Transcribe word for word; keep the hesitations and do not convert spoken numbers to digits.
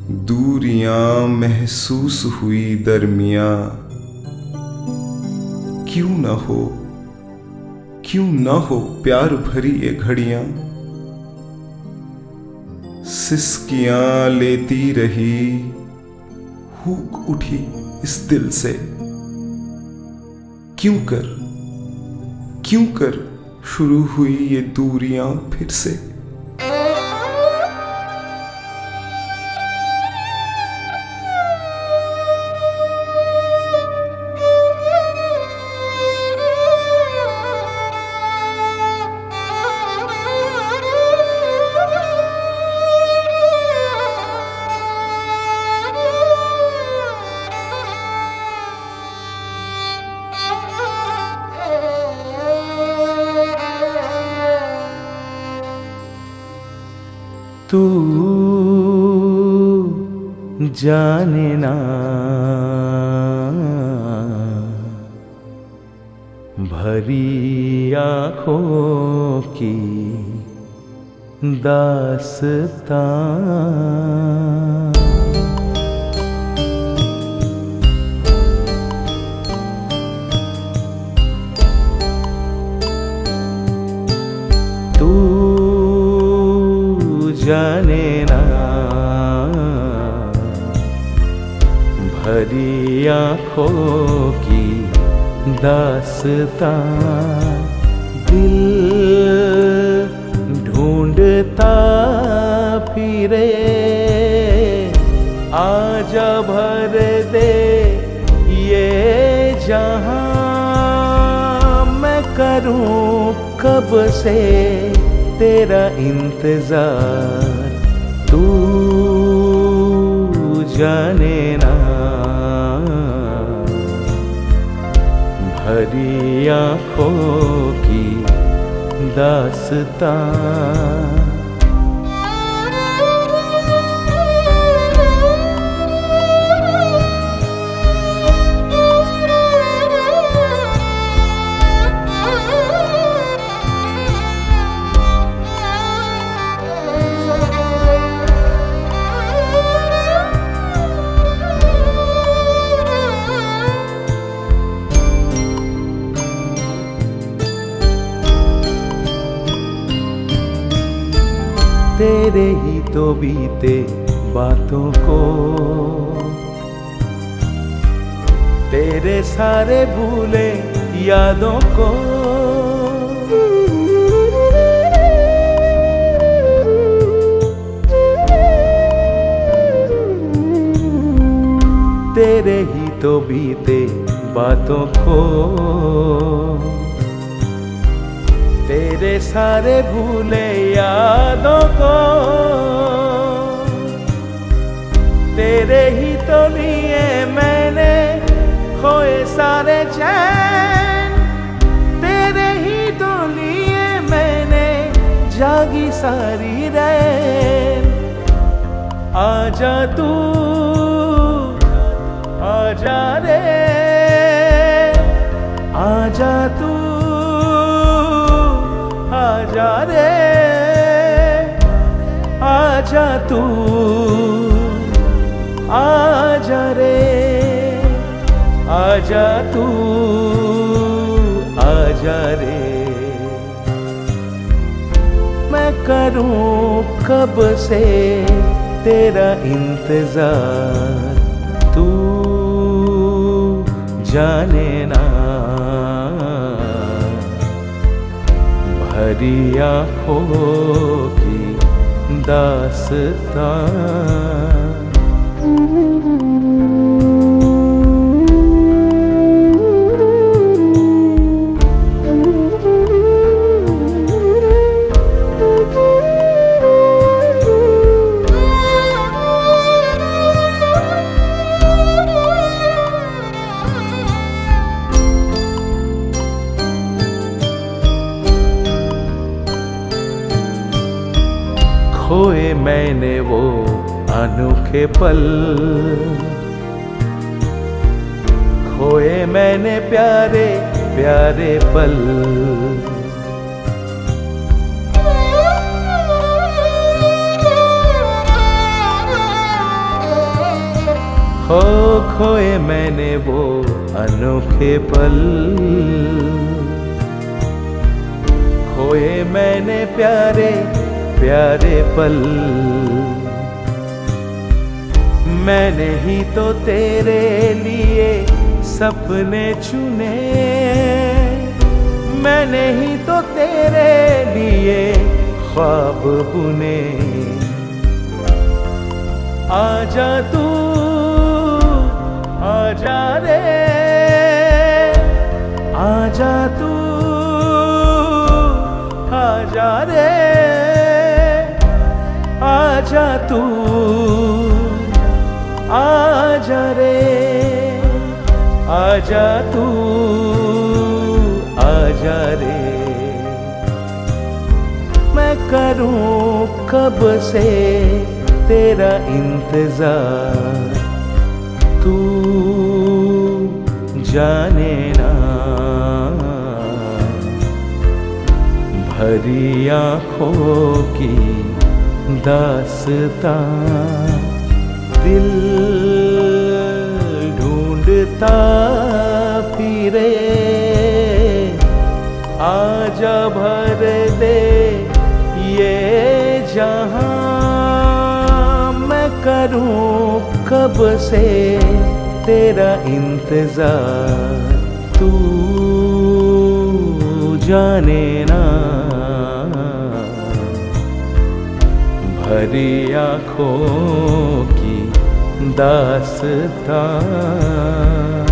दूरियां महसूस हुई दरमियां, क्यों न हो क्यों न हो प्यार भरी ये घड़ियां। सिसकियां लेती रही, हुक उठी इस दिल से, क्यों कर क्यों कर शुरू हुई ये दूरियां फिर से। तू जाने ना भरी आँखों की दास्तां, तू जाने ना भरी आँखों की दास्तां। दिल ढूंढता फिरे, आजा भर दे ये जहां। मैं करूं कब से तेरा इंतजार, तू जाने ना भरी आँखों की दास्तां। तेरे ही तो बीते बातों को, तेरे सारे भूले यादों को, तेरे ही तो बीते बातों को, तेरे सारे भूले यादों को, तेरे ही तो लिए मैंने खोए सारे चैन, तेरे ही तो लिए मैंने जागी सारी रैन। आजा तू आजा रे, आजा तू आजा रे, आजा तू आजा रे, आजा तू आजा रे। मैं करूं कब से तेरा इंतजार, तू जाने ना भरी आँखों की दास्तां। खोए मैंने वो अनोखे पल, खोए मैंने प्यारे प्यारे पल। खो खोए मैंने वो अनोखे पल, खोए मैंने प्यारे प्यारे पल। मैंने ही तो तेरे लिए सपने चुने, मैंने ही तो तेरे लिए ख्वाब बुने। आजा तू आजा रे, आजा तू आजा रे, आजा तू आजा रे, आजा तू आजा रे। मैं करूं कब से तेरा इंतजार, तू जाने ना। भरी आँखों की दास्तां, दिल ढूंढता फिरे। आजा भर दे ये जहां, मैं करूं कब से तेरा इंतजार, तू जाने ना। भरी आँखों की दास्तां।